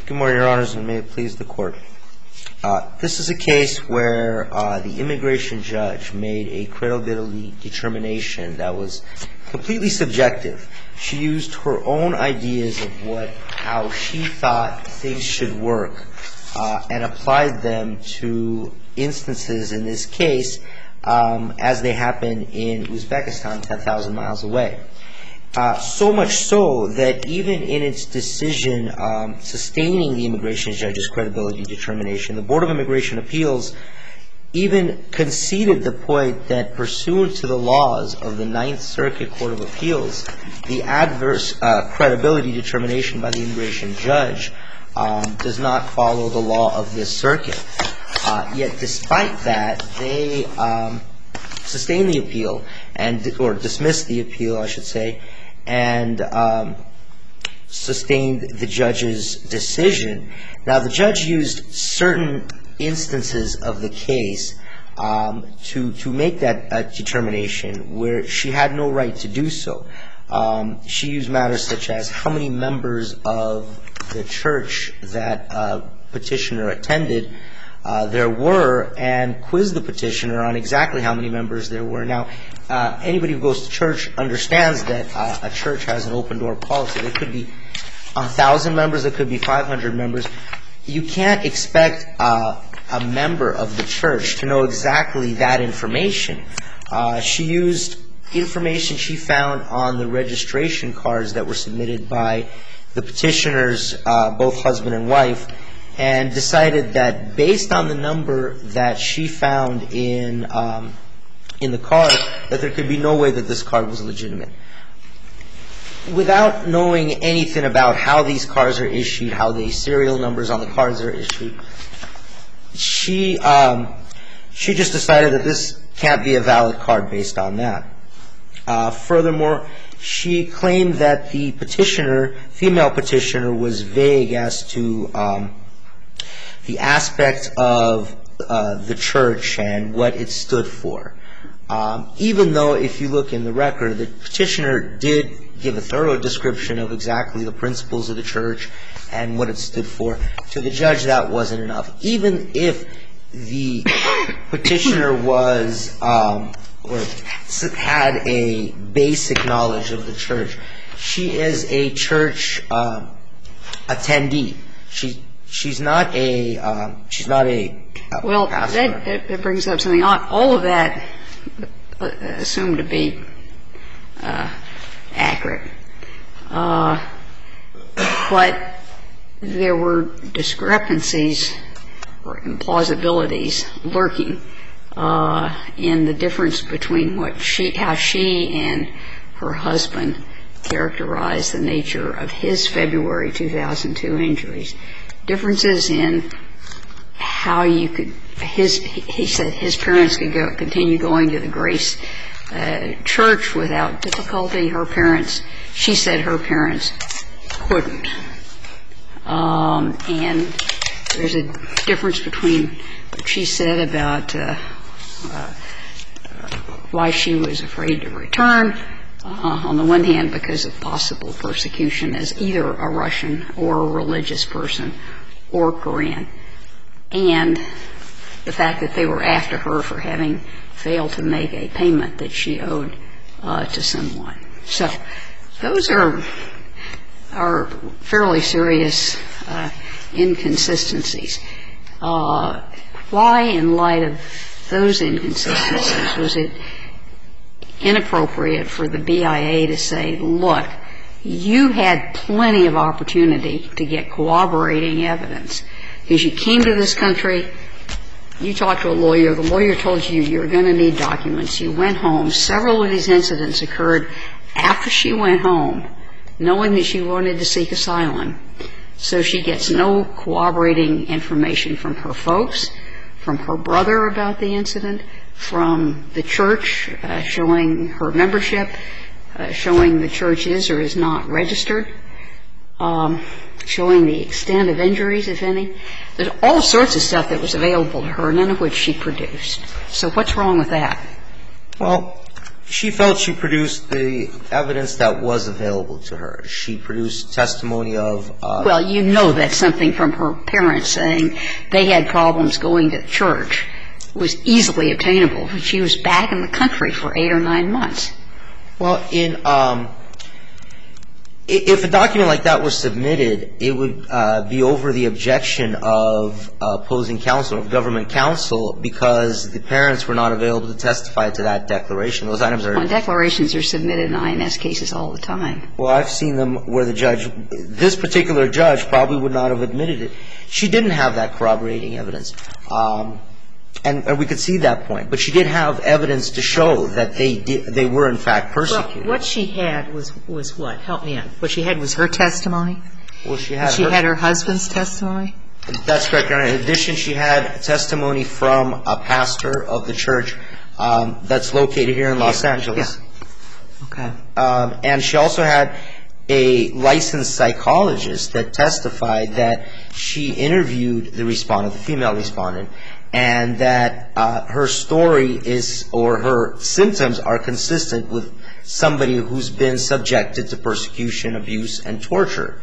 Good morning, Your Honors, and may it please the Court. This is a case where the immigration judge made a credibility determination that was completely subjective. She used her own ideas of how she thought things should work and applied them to instances in this case as they happen in Uzbekistan, 10,000 miles away. So much so that even in its decision sustaining the immigration judge's credibility determination, the Board of Immigration Appeals even conceded the point that pursuant to the laws of the Ninth Circuit Court of Appeals, the adverse credibility determination by the immigration judge does not follow the law of this circuit. Yet despite that, they sustained the appeal, or dismissed the appeal, I should say, and sustained the judge's decision. Now, the judge used certain instances of the case to make that determination where she had no right to do so. She used matters such as how many members of the church that petitioner attended there were, and quizzed the petitioner on exactly how many members there were. Now, anybody who goes to church understands that a church has an open-door policy. There could be 1,000 members, there could be 500 members. You can't expect a member of the church to know exactly that information. She used information she found on the registration cards that were submitted by the petitioners, both husband and wife, and decided that based on the number that she found in the card, that there could be no way that this card was legitimate. Without knowing anything about how these cards are issued, how the serial numbers on the cards are issued, she just decided that this can't be a valid card based on that. Furthermore, she claimed that the petitioner, female petitioner, was vague as to the aspect of the church and what it stood for. Even though, if you look in the record, the petitioner did give a thorough description of exactly the principles of the church and what it stood for, to the judge that wasn't enough. Even if the petitioner was or had a basic knowledge of the church, she is a church attendee. She's not a well, pastor. that brings up something. All of that assumed to be accurate. But there were discrepancies or implausibilities lurking in the difference between how she and her husband characterized the nature of his February 2002 injuries. Differences in how you could, he said his parents could continue going to the Grace Church without difficulty. She said her parents couldn't. And there's a difference between what she said about why she was afraid to return, on the one hand because of possible persecution as either a Russian or a religious person or Korean, and the fact that they were after her for having failed to make a payment that she owed to someone. So those are fairly serious inconsistencies. Why, in light of those inconsistencies, was it inappropriate for the BIA to say, look, you had plenty of opportunity to get corroborating evidence because you came to this country, you talked to a lawyer, the lawyer told you you were going to need documents, you went home, several of these incidents occurred after she went home, knowing that she wanted to seek asylum. So she gets no corroborating information from her folks, from her brother about the incident, from the church showing her membership, showing the church is or is not registered, showing the extent of injuries, if any. There's all sorts of stuff that was available to her, none of which she produced. So what's wrong with that? Well, She felt she produced the evidence that was available to her. She produced testimony of Well, you know that something from her parents saying they had problems going to church was easily obtainable. She was back in the country for 8 or 9 months. Well, if a document like that was submitted, it would be over the objection of opposing counsel, of government counsel, because the parents were not available to testify to that declaration. Those items are... Well, declarations are submitted in INS cases all the time. Well, I've seen them where the judge, this particular judge probably would not have admitted it. She didn't have that corroborating evidence. And we could see that point. But she did have evidence to show that they were, in fact, persecuted. Well, what she had was what? Help me out. What she had was her testimony? Well, she had her husband's testimony? That's correct, Your Honor. In addition, she had testimony from a pastor of the church that's located here in Los Angeles. Yeah. Okay. And she also had a licensed psychologist that testified that she interviewed the respondent, the female respondent, and that her story is, or her symptoms are consistent with somebody who's been subjected to persecution, abuse, and torture.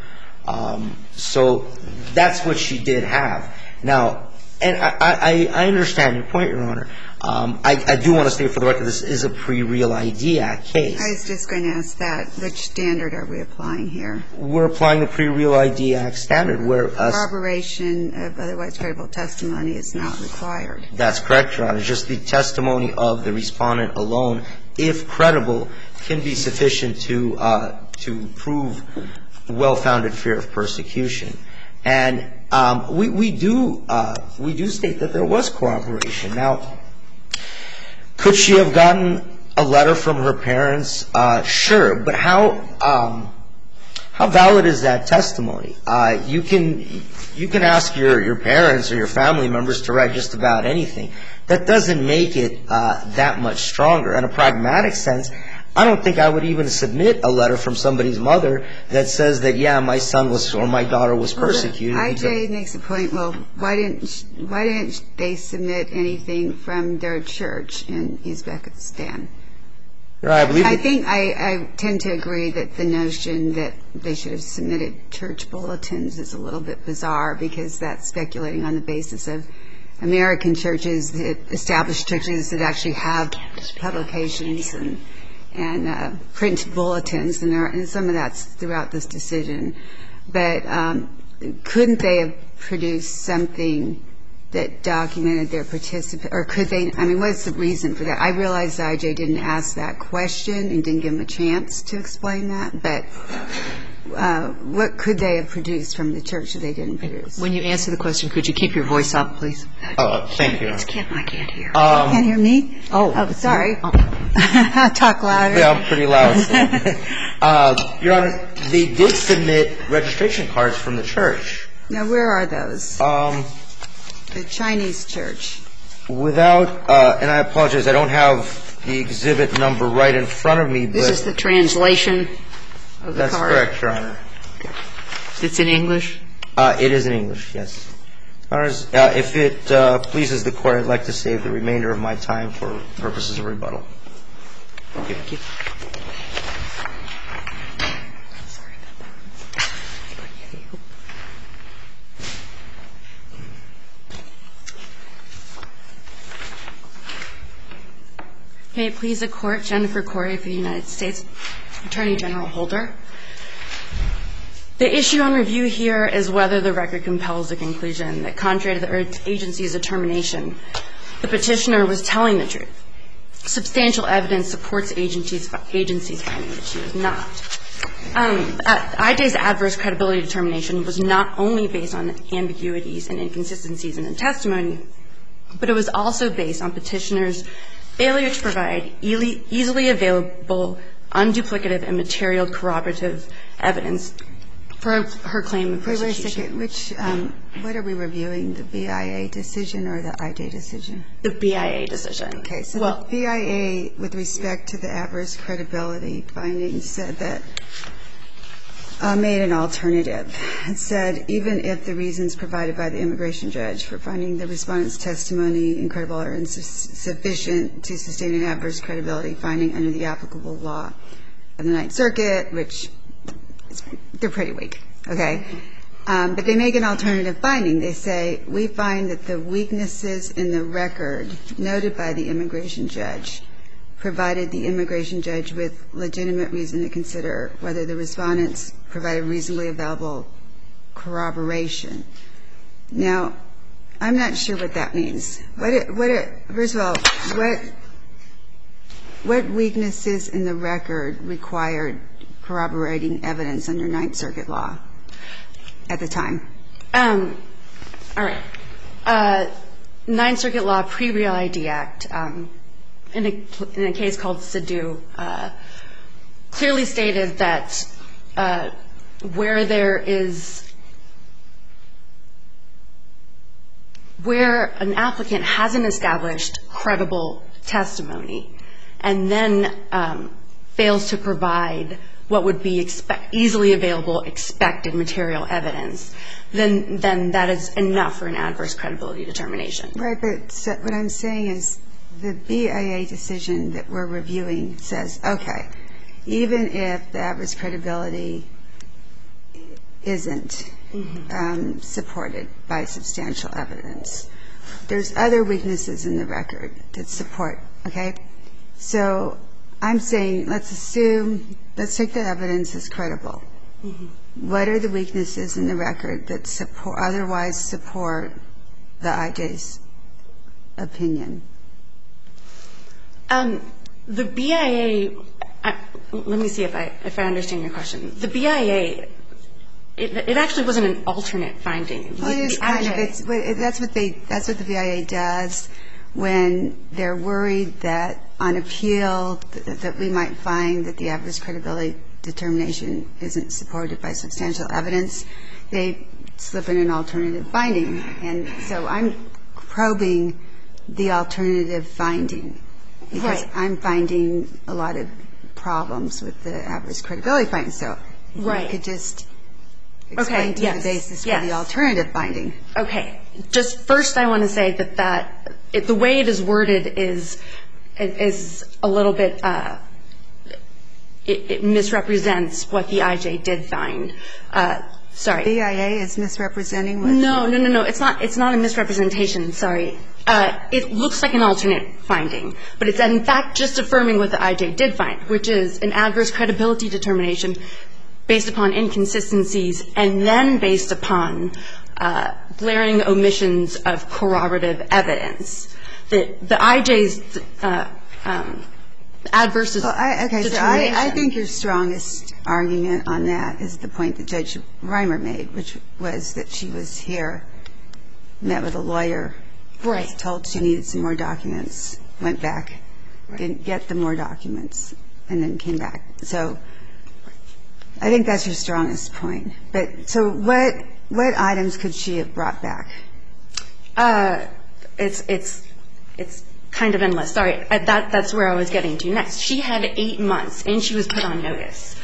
So that's what she did have. Now, and I understand your point, Your Honor. I do want to state for the record this is a pre-Real ID Act case. I was just going to ask that. Which standard are we applying here? We're applying the pre-Real ID Act standard where corroboration of otherwise credible testimony is not required. That's correct, Your Honor. Just the testimony of the respondent alone, if credible, can be sufficient to prove well-founded fear of persecution. And we do state that there was corroboration. Now, could she have gotten a letter from her parents? Sure. But how valid is that testimony? You can ask your parents or your family members to write just about anything. That doesn't make it that much stronger. In a pragmatic sense, I don't think I would even submit a letter from somebody's mother that says that, yeah, my son was or my daughter was persecuted. IJ makes a point, well, why didn't they submit anything from their church in Uzbekistan? I tend to agree that the notion that they should have submitted church bulletins is a little bit bizarre because that's speculating on the basis of American churches, established churches that actually have publications and print bulletins, and some of that's throughout this decision. But couldn't they have produced something that documented their participation, or could they, I mean, what's the reason for that? I realize the IJ didn't ask that question and didn't give them a chance to explain that, but what could they have produced from the church that they didn't produce? When you answer the question, could you keep your voice up, please? Thank you. I can't hear. You can't hear me? Oh, sorry. Talk louder. Yeah, I'm pretty loud. Your Honor, they did submit registration cards from the church. Now, where are those? The Chinese church. Without, and I apologize, I don't have the exhibit number right in front of me. This is the translation of the card? That's correct, Your Honor. It's in English? It is in English, yes. Your Honor, if it pleases the Court, I'd like to save the remainder of my time for purposes of rebuttal. Thank you. May it please the Court, Jennifer Corey for the United States Attorney General Holder. The issue on review here is whether the record compels the conclusion that contrary to the agency's determination, the petitioner was telling the truth. Substantial evidence supports the agency's finding that she was not. IJ's adverse credibility determination was not only based on ambiguities and inconsistencies in the testimony, but it was also based on petitioner's failure to provide easily available, unduplicative, and material corroborative evidence for her claim of persecution. Wait a second. What are we reviewing, the BIA decision or the IJ decision? The BIA decision. Okay. So the BIA, with respect to the adverse credibility findings, said that made an alternative. It said, even if the reasons provided by the immigration judge for finding the respondent's testimony incredible or insufficient to sustain an adverse credibility finding under the applicable law of the Ninth Circuit, which they're pretty weak, okay? But they make an alternative finding. They say, we find that the weaknesses in the record noted by the immigration judge provided the immigration judge with legitimate reason to consider whether the respondents provided reasonably available corroboration. Now, I'm not sure what that means. First of all, what weaknesses in the record required corroborating evidence under Ninth Circuit law at the time? All right. Ninth Circuit law, pre-Real ID Act, in a case called Sidhu, clearly stated that where an applicant hasn't established credible testimony and then fails to provide what would be easily available expected material evidence, then that is enough for an adverse credibility determination. Right, but what I'm saying is the BIA decision that we're reviewing says, okay, even if the adverse credibility isn't supported by substantial evidence, there's other weaknesses in the record that support, okay? So I'm saying let's take the evidence as credible. What are the weaknesses in the record that otherwise support the IJ's opinion? The BIA, let me see if I understand your question. The BIA, it actually wasn't an alternate finding. Well, it is kind of. That's what the BIA does when they're worried that on appeal that we might find that the adverse credibility determination isn't supported by substantial evidence. They slip in an alternative finding. And so I'm probing the alternative finding because I'm finding a lot of problems with the adverse credibility finding. So you could just explain to me the basis for the alternative finding. Okay. Just first I want to say that the way it is worded is a little bit, it misrepresents what the IJ did find. Sorry. BIA is misrepresenting what? No. It's not a misrepresentation. Sorry. It looks like an alternate finding, but it's in fact just affirming what the IJ did find, which is an adverse credibility determination based upon inconsistencies and then based upon glaring omissions of corroborative evidence. The IJ's adverse determination. So I think your strongest argument on that is the point that Judge Reimer made, which was that she was here, met with a lawyer, was told she needed some more documents, went back, didn't get the more documents, and then came back. So I think that's your strongest point. But so what items could she have brought back? It's kind of endless. Sorry. That's where I was getting to next. She had 8 months, and she was put on notice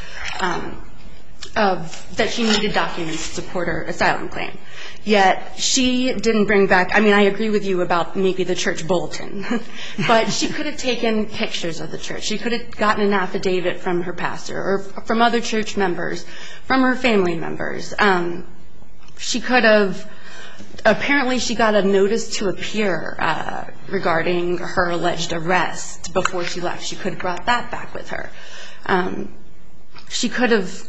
that she needed documents to support her asylum claim. Yet she didn't bring back, I mean, I agree with you about maybe the church bulletin, but she could have taken pictures of the church. She could have gotten an affidavit from her pastor or from other church members, from her family members. She could have, apparently she got a notice to appear regarding her alleged arrest before she left. She could have brought that back with her. She could have,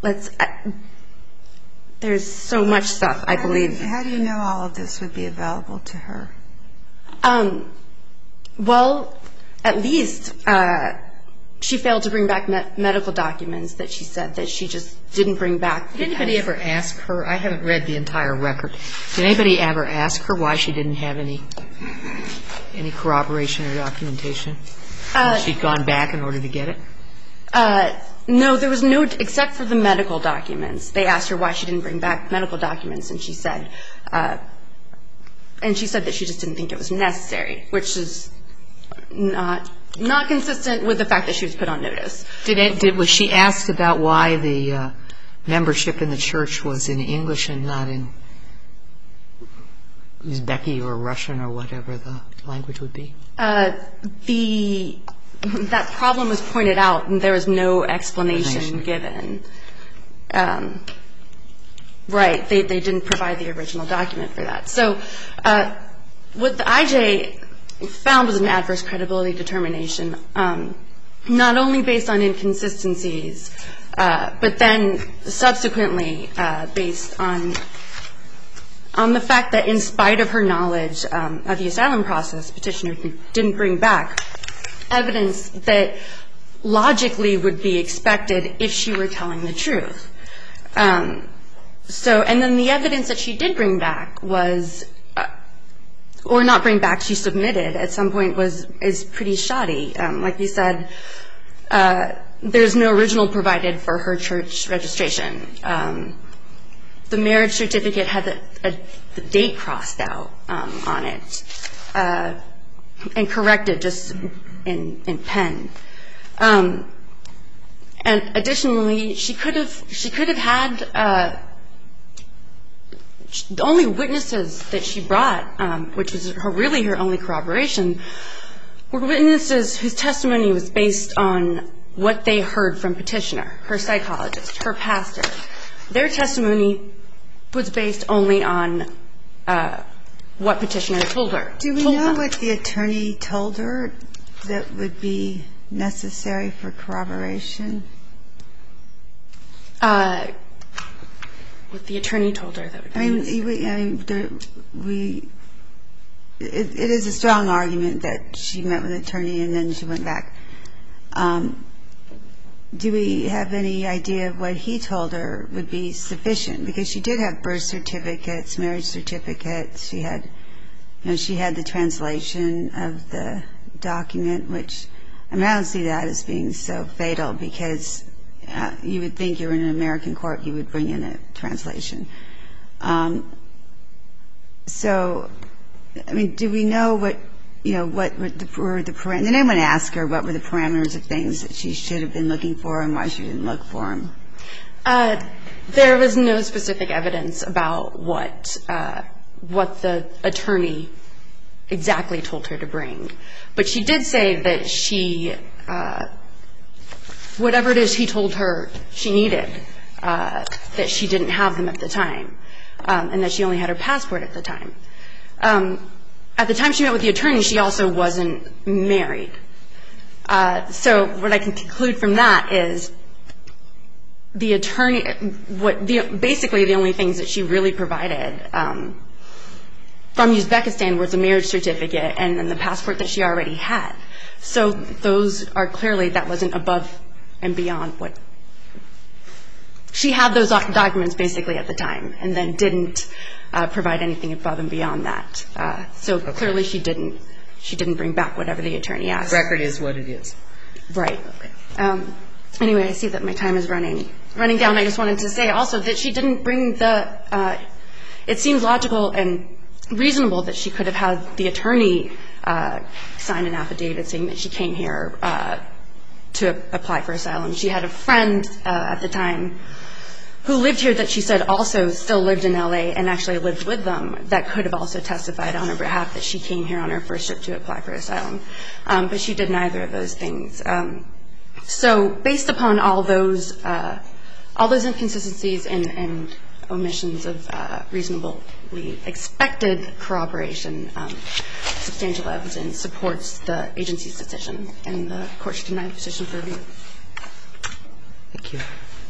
there's so much stuff, I believe. How do you know all of this would be available to her? Well, at least she failed to bring back medical documents that she said that she just didn't bring back. Did anybody ever ask her? I haven't read the entire record. Did anybody ever ask her why she didn't have any corroboration or documentation? She'd gone back in order to get it? No, there was no, except for the medical documents. They asked her why she didn't bring back medical documents, and she said that she just didn't think it was necessary, which is not consistent with the fact that she was put on notice. Was she asked about why the membership in the church was in English and not in Uzbeki or Russian or whatever the language would be? That problem was pointed out, and there was no explanation given. Right. They didn't provide the original document for that. So what the IJ found was an adverse credibility determination, not only based on inconsistencies, but then subsequently based on the fact that in spite of her knowledge of the asylum process, petitioner didn't bring back evidence that logically would be expected if she were telling the truth. And then the evidence that she did bring back was, or not bring back, she submitted at some point is pretty shoddy. Like you said, there's no original provided for her church registration. The marriage certificate had the date crossed out on it and corrected just in pen. And additionally, she could have had the only witnesses that she brought, which was really her only corroboration, were witnesses whose testimony was based on what they heard from petitioner, her psychologist, her pastor. Their testimony was based only on what petitioner told her. Do we know what the attorney told her that would be necessary for corroboration? What the attorney told her that would be necessary. It is a strong argument that she met with an attorney and then she went back. Do we have any idea of what he told her would be sufficient? Because she did have birth certificates, marriage certificates. She had the translation of the document, which I don't see that as being so fatal because you would think you're in an American court, you would bring in a translation. So, I mean, do we know what were the parameters? Did anyone ask her what were the parameters of things that she should have been looking for and why she didn't look for them? There was no specific evidence about what the attorney exactly told her to bring. But she did say that whatever it is he told her she needed, that she didn't have them at the time, and that she only had her passport at the time. At the time she met with the attorney, she also wasn't married. So what I can conclude from that is the attorney, basically the only things that she really provided from Uzbekistan was a marriage certificate and then the passport that she already had. So those are clearly, that wasn't above and beyond what she had those documents basically at the time and then didn't provide anything above and beyond that. So clearly she didn't bring back whatever the attorney asked. The record is what it is. Right. Anyway, I see that my time is running down. I just wanted to say also that she didn't bring it seems logical and reasonable that she could have had the attorney sign an affidavit saying that she came here to apply for asylum. She had a friend at the time who lived here that she said also still lived in L.A. and actually lived with them that could have also testified on her behalf that she came here on her first trip to apply for asylum. But she did neither of those things. So based upon all those inconsistencies and omissions of reasonably expected corroboration, substantial evidence supports the agency's decision, and the court should deny the petition for review. Thank you.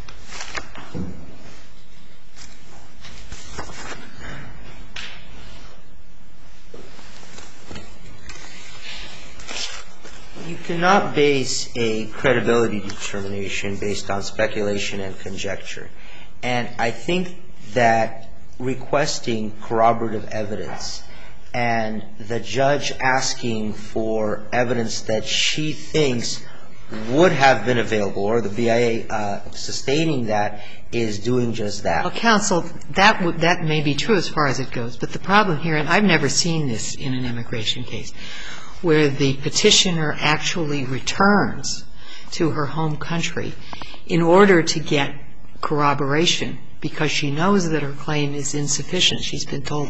You cannot base a credibility determination based on speculation and conjecture. And I think that requesting corroborative evidence and the judge asking for evidence that she thinks would have been available, or the BIA sustaining that, is doing just that. Well, counsel, that may be true as far as it goes. But the problem here, and I've never seen this in an immigration case, where the petitioner actually returns to her home country in order to get corroboration because she knows that her claim is insufficient. She's been told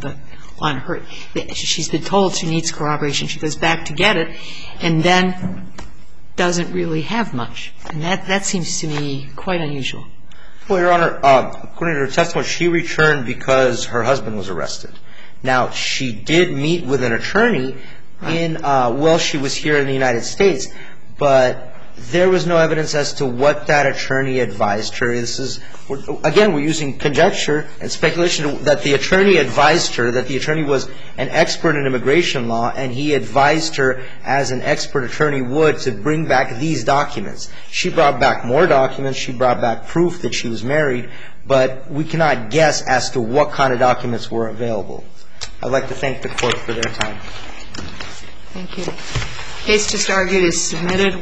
she needs corroboration. She goes back to get it and then doesn't really have much. And that seems to me quite unusual. Well, Your Honor, according to her testimony, she returned because her husband was arrested. Now, she did meet with an attorney while she was here in the United States, but there was no evidence as to what that attorney advised her. Again, we're using conjecture and speculation that the attorney advised her, that the attorney was an expert in immigration law, and he advised her as an expert attorney would to bring back these documents. She brought back more documents. She brought back proof that she was married, but we cannot guess as to what kind of documents were available. I'd like to thank the Court for their time. Thank you. The case just argued is submitted.